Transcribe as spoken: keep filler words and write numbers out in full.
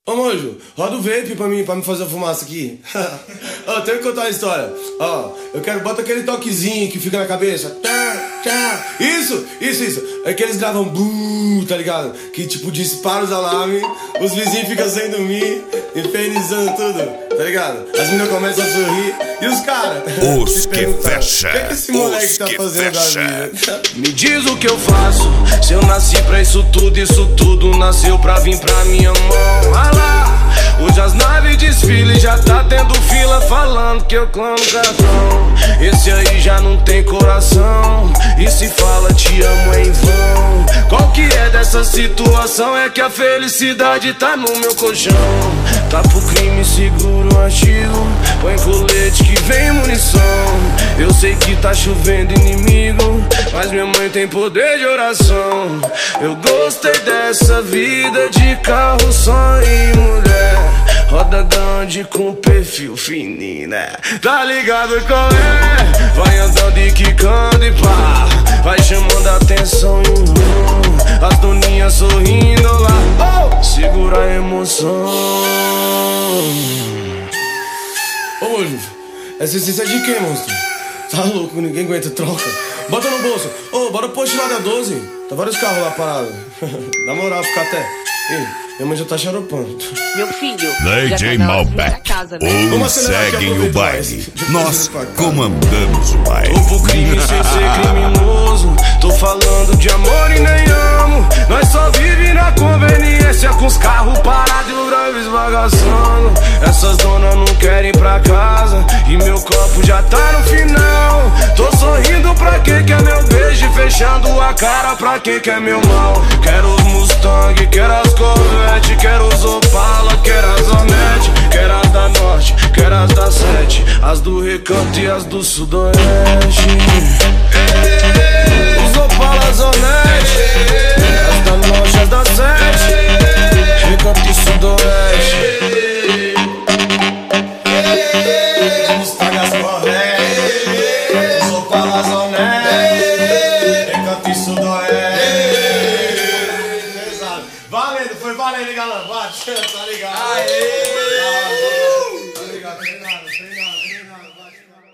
Ô, Mojo, roda o vape pra mim, pra me fazer a fumaça aqui. Ó, oh, tenho que contar uma história. Ó, oh, eu quero, bota aquele toquezinho que fica na cabeça. Tá, tá. Isso, isso, isso. É que eles gravam buuu, tá ligado? Que tipo dispara os alarmes, os vizinhos ficam sem dormir, infernizando tudo, tá ligado? As meninas começam a sorrir e os caras. Os que fecha. O que, é que esse moleque Os tá que fazendo fecha. da vida? Me diz o que eu faço, se eu nasci pra isso tudo, isso tudo nasceu pra vir pra minha mão. Ah lá, hoje as naves desfilam e já tá tendo fila falando que eu clamo cartão. Esse aí já não tem coração, e se fala te amo em vão. Qual que é dessa situação? É que a felicidade tá no meu colchão. Tá pro crime, seguro o artigo, põe colete que vem munição. Eu sei que tá chovendo inimigo, mas minha mãe tem poder de oração. Eu gostei dessa vida de carro, só e mulher, roda grande com perfil fininho, né? Tá ligado como é? Vai andando e quicando e pá, vai chamando a atenção e hum, as doninhas sorrindo lá, oh, segura a emoção. Ô, Mojo, essa essência é de quem, monstro? Tá louco, ninguém aguenta troca. Bota no bolso. Ô, oh, bora post lá da doze. Tá vários carros lá parados. Na moral, fica até. Ei, minha mãe já tá xaropando. Meu filho, D J já tá na hora de vir pra Malbec, casa, né? ou seguem o baile. Nós comandamos o baile. Tô pro crime sem ser criminoso, tô falando de amor e nem amo. Nós só vive na conveniência, com os carros parados e o drive esbagaçando. Essas donas não querem ir pra casa e meu copo já tá no final. Tô sorrindo pra quem quer meu beijo e fechando a cara pra quem quer meu mal. Quero os Mustang, quero as Corvette, quero os Opala, quero as Hornet, quero as da Norte, quero as da Sete, as do Recanto e as do Sudoeste. Os Opala, as Hornet, as da Norte, as da Sete, Recanto e Sudoeste. Os Mustang, as Corvette, os Opala, as Hornet, Recanto e Sudoeste. Valendo, foi valendo, galera. Bate, tá ligado? Aê! Tá ligado?